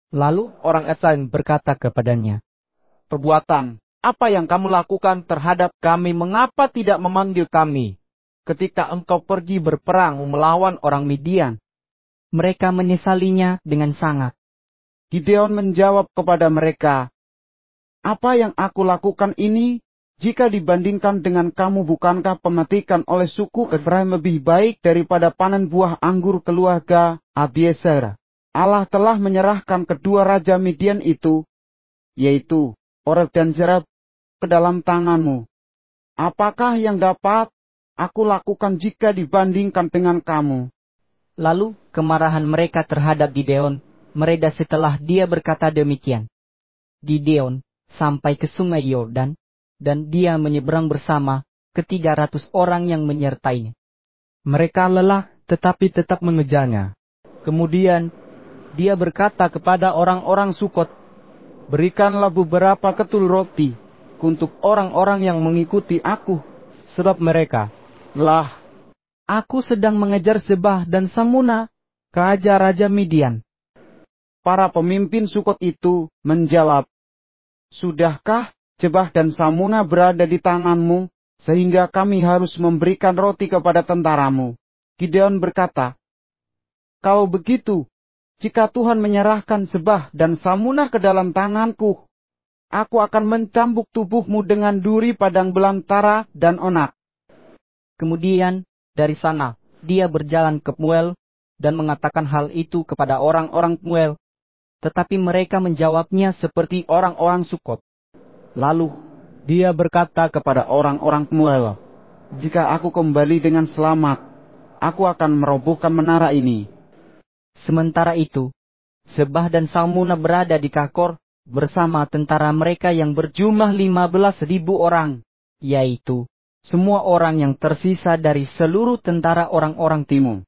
Lalu orang Efraim berkata kepadanya, "Perbuatan apa yang kamu lakukan terhadap kami? Mengapa tidak memanggil kami ketika engkau pergi berperang melawan orang Midian?" Mereka menyesalinya dengan sangat. Gideon menjawab kepada mereka, "Apa yang aku lakukan ini, jika dibandingkan dengan kamu, bukankah pemetikan oleh suku Efraim lebih baik daripada panen buah anggur keluarga Abiezer? Allah telah menyerahkan kedua raja Midian itu, yaitu Oreb dan Zerab, ke dalam tanganmu. Apakah yang dapat aku lakukan jika dibandingkan dengan kamu?" Lalu kemarahan mereka terhadap Gideon mereda setelah dia berkata demikian. Gideon sampai ke sungai Yordan, dan dia menyeberang bersama ke 300 orang yang menyertainya. Mereka lelah tetapi tetap mengejarnya. Kemudian dia berkata kepada orang-orang Sukot, "Berikanlah beberapa ketul roti untuk orang-orang yang mengikuti aku, sebab mereka, lah, aku sedang mengejar Zebah dan Salmuna, raja-raja Midian." Para pemimpin Sukot itu menjawab, "Sudahkah Zebah dan Salmuna berada di tanganmu, sehingga kami harus memberikan roti kepada tentaramu?" Gideon berkata, "Kalau begitu, jika Tuhan menyerahkan Zebah dan Salmuna ke dalam tanganku, aku akan mencambuk tubuhmu dengan duri padang belantara dan onak." Kemudian dari sana dia berjalan ke Pnuel dan mengatakan hal itu kepada orang-orang Pnuel. Tetapi mereka menjawabnya seperti orang-orang Sukot. Lalu dia berkata kepada orang-orang Pnuel, "Jika aku kembali dengan selamat, aku akan merobohkan menara ini." Sementara itu, Zebah dan Salmuna berada di Kakor bersama tentara mereka yang berjumlah 15.000 orang, yaitu semua orang yang tersisa dari seluruh tentara orang-orang timur.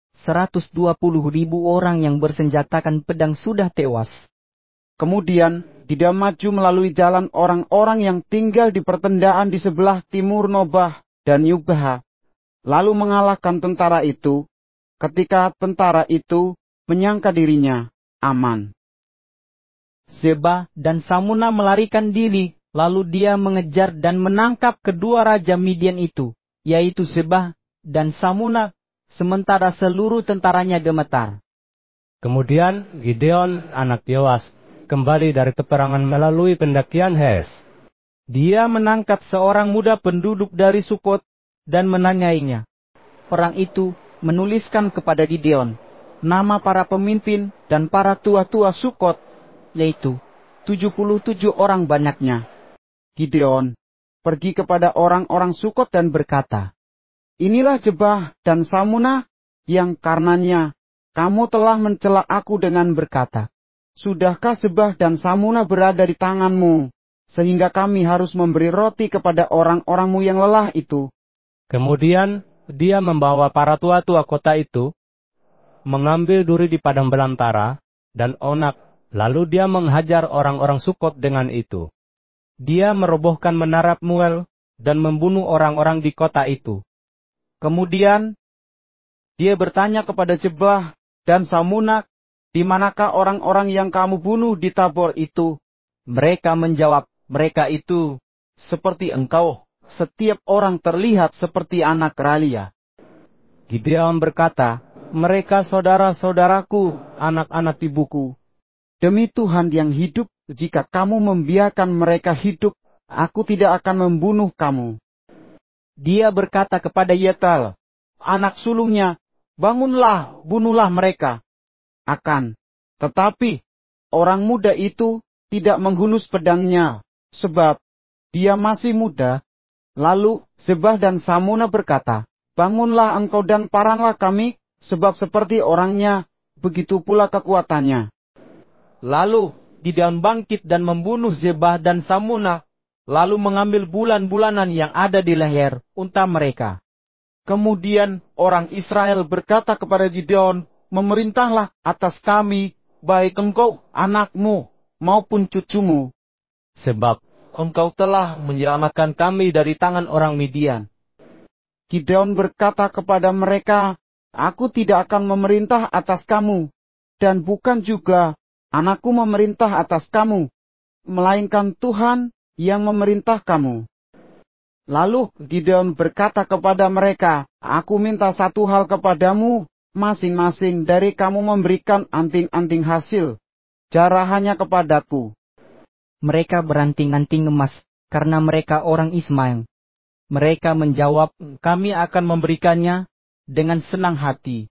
120.000 orang yang bersenjatakan pedang sudah tewas. Kemudian Gideon maju melalui jalan orang-orang yang tinggal di pertendaan di sebelah timur Nobah dan Yubha, lalu mengalahkan tentara itu, ketika tentara itu menyangka dirinya aman. Zebah dan Salmuna melarikan diri, lalu dia mengejar dan menangkap kedua raja Midian itu, yaitu Zebah dan Salmuna, sementara seluruh tentaranya gemetar. Kemudian Gideon anak Yoas kembali dari peperangan melalui pendakian Hes. Dia menangkap seorang muda penduduk dari Sukot dan menanyainya. Orang itu menuliskan kepada Gideon nama para pemimpin dan para tua-tua Sukot, yaitu 77 orang banyaknya. Gideon pergi kepada orang-orang Sukot dan berkata, "Inilah Zebah dan Salmuna yang karenanya kamu telah mencela aku dengan berkata, 'Sudahkah Zebah dan Salmuna berada di tanganmu, sehingga kami harus memberi roti kepada orang-orangmu yang lelah itu?'" Kemudian dia membawa para tua-tua kota itu, mengambil duri di padang belantara dan onak, lalu dia menghajar orang-orang Sukot dengan itu. Dia merobohkan menara Pnuel dan membunuh orang-orang di kota itu. Kemudian dia bertanya kepada Zebah dan Salmuna, "Di manakah orang-orang yang kamu bunuh di Tabor itu?" Mereka menjawab, "Mereka itu seperti engkau, setiap orang terlihat seperti anak ralia." Gideon berkata, "Mereka saudara-saudaraku, anak-anak ibuku. Demi Tuhan yang hidup, jika kamu membiarkan mereka hidup, aku tidak akan membunuh kamu." Dia berkata kepada Yetal, anak sulungnya, "Bangunlah, bunuhlah mereka." Tetapi orang muda itu tidak menghunus pedangnya, sebab dia masih muda. Lalu Zebah dan Salmuna berkata, "Bangunlah engkau dan paranglah kami, sebab seperti orangnya, begitu pula kekuatannya." Lalu Gideon bangkit dan membunuh Zebah dan Salmuna, lalu mengambil bulan-bulanan yang ada di leher unta mereka. Kemudian orang Israel berkata kepada Gideon, "Memerintahlah atas kami, baik engkau, anakmu, maupun cucumu. Sebab engkau telah menyelamatkan kami dari tangan orang Midian." Gideon berkata kepada mereka, "Aku tidak akan memerintah atas kamu, dan bukan juga anakku memerintah atas kamu, melainkan Tuhan yang memerintah kamu. Lalu Gideon berkata kepada mereka, aku minta satu hal kepadamu, masing-masing dari kamu memberikan anting-anting hasil, jarahannya kepadaku. Mereka beranting-anting emas, karena mereka orang Ismail. Mereka menjawab, kami akan memberikannya dengan senang hati.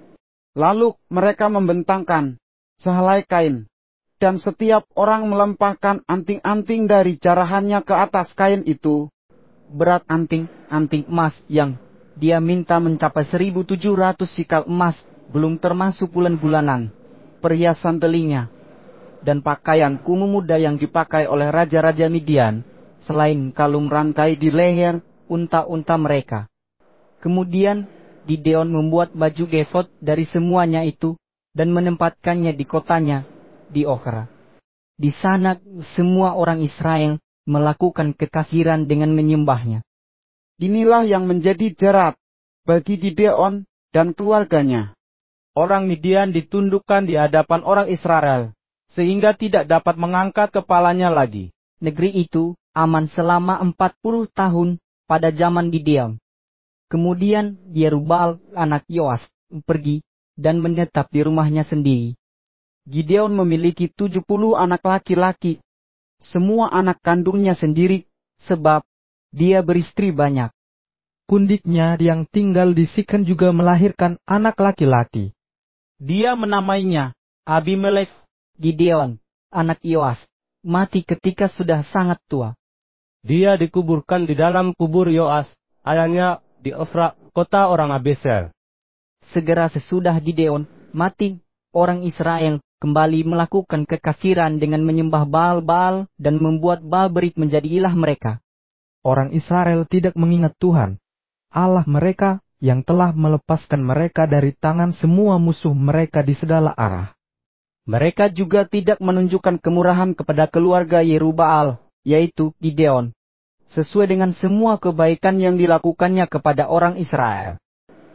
Lalu mereka membentangkan sehelai kain, dan setiap orang melempahkan anting-anting dari jarahannya ke atas kain itu. Berat anting-anting emas yang dia minta mencapai 1.700 sikal emas, belum termasuk bulan-bulanan, perhiasan telinga, dan pakaian kumu muda yang dipakai oleh raja-raja Midian, selain kalung rantai di leher unta-unta mereka. Kemudian Gideon membuat baju efod dari semuanya itu, dan menempatkannya di kotanya, di Ofra. Di sana semua orang Israel melakukan kekafiran dengan menyembahnya. Inilah yang menjadi jerat bagi Gideon dan keluarganya. Orang Midian ditundukkan di hadapan orang Israel, sehingga tidak dapat mengangkat kepalanya lagi. Negeri itu aman selama 40 tahun pada zaman Gideon. Kemudian Yerubbaal anak Yoas pergi dan menetap di rumahnya sendiri. Gideon memiliki 70 anak laki-laki, semua anak kandungnya sendiri, sebab dia beristri banyak. Kundiknya yang tinggal di Siken juga melahirkan anak laki-laki. Dia menamainya Abimelek. Gideon, anak Yoas, mati ketika sudah sangat tua. Dia dikuburkan di dalam kubur Yoas, ayahnya di Ofra, kota orang Abiezer. Segera sesudah Gideon mati, orang Israel kembali melakukan kekafiran dengan menyembah Baal-Baal dan membuat Baal-berit menjadi ilah mereka. Orang Israel tidak mengingat Tuhan, Allah mereka yang telah melepaskan mereka dari tangan semua musuh mereka di segala arah. Mereka juga tidak menunjukkan kemurahan kepada keluarga Yerubbaal, yaitu Gideon, sesuai dengan semua kebaikan yang dilakukannya kepada orang Israel.